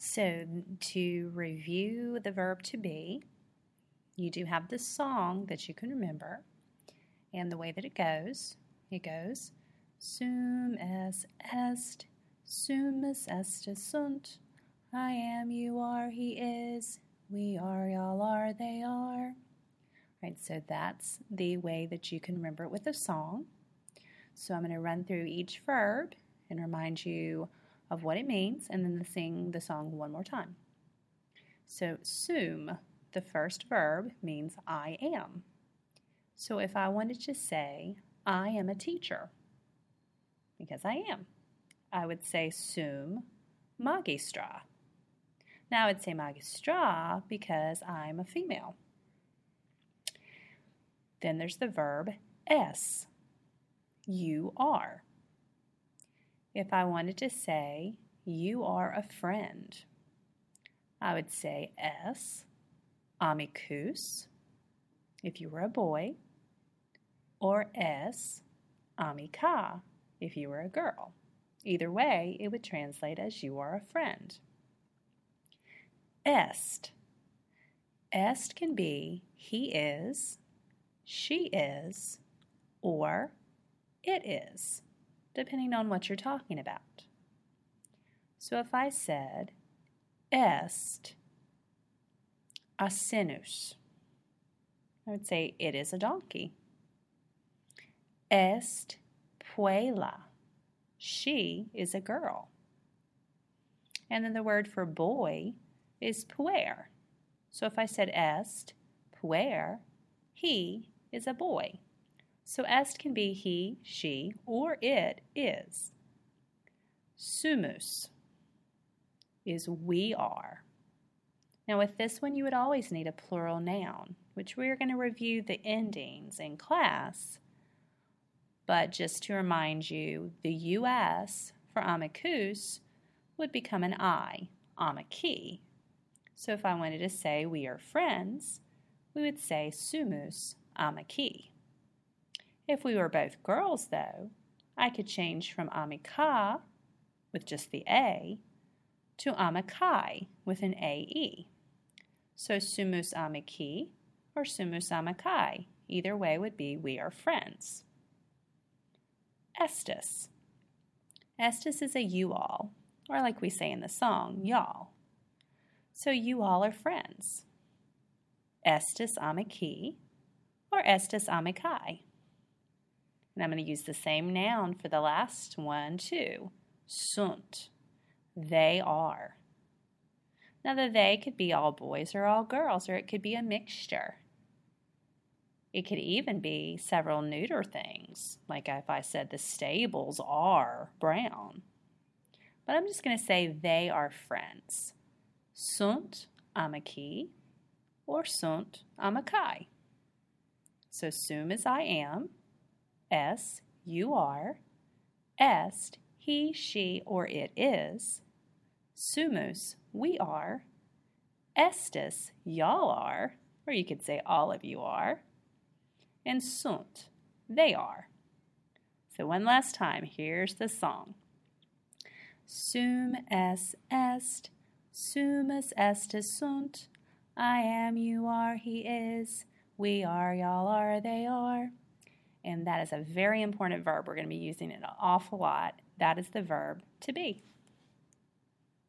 So to review the verb to be, you do have the song that you can remember, and the way that it goes, sum es est, sumus est sunt, I am, you are, he is, we are, y'all are, they are. Right, so that's the way that you can remember it with a song. So I'm going to run through each verb and remind you of what it means, and then sing the song one more time. So sum, the first verb, means I am. So if I wanted to say, I am a teacher, because I am, I would say sum magistra. Now I would say magistra because I'm a female. Then there's the verb es, you are. If I wanted to say, you are a friend, I would say es amicus, if you were a boy, or es amica, if you were a girl. Either way, it would translate as you are a friend. Est. Est can be he is, she is, or it is, depending on what you're talking about. So if I said, est asinus, I would say it is a donkey. Est puella, she is a girl. And then the word for boy is puer. So if I said est puer, he is a boy. So est can be he, she, or it is. Sumus is we are. Now with this one you would always need a plural noun, which we're going to review the endings in class. But just to remind you, the US for amicus would become an I, amici. So if I wanted to say we are friends, we would say sumus amici. If we were both girls, though, I could change from amica, with just the A, to amicae, with an AE. So sumus amici or sumus amicae, either way would be we are friends. Estis. Estis is a you all, or like we say in the song, y'all. So you all are friends. Estis amici or estis amicae. And I'm going to use the same noun for the last one too. Sunt. They are. Now the they could be all boys or all girls, or it could be a mixture. It could even be several neuter things, like if I said the stables are brown. But I'm just going to say they are friends. Sunt amici or sunt amicae. So sum is I am, es, you are, est, he, she, or it is, sumus, we are, estis, y'all are, or you could say all of you are, and sunt, they are. So one last time, here's the song. Sum es est, sumus estis sunt, I am, you are, he is, we are, y'all are, they are. And that is a very important verb. We're going to be using it an awful lot. That is the verb to be.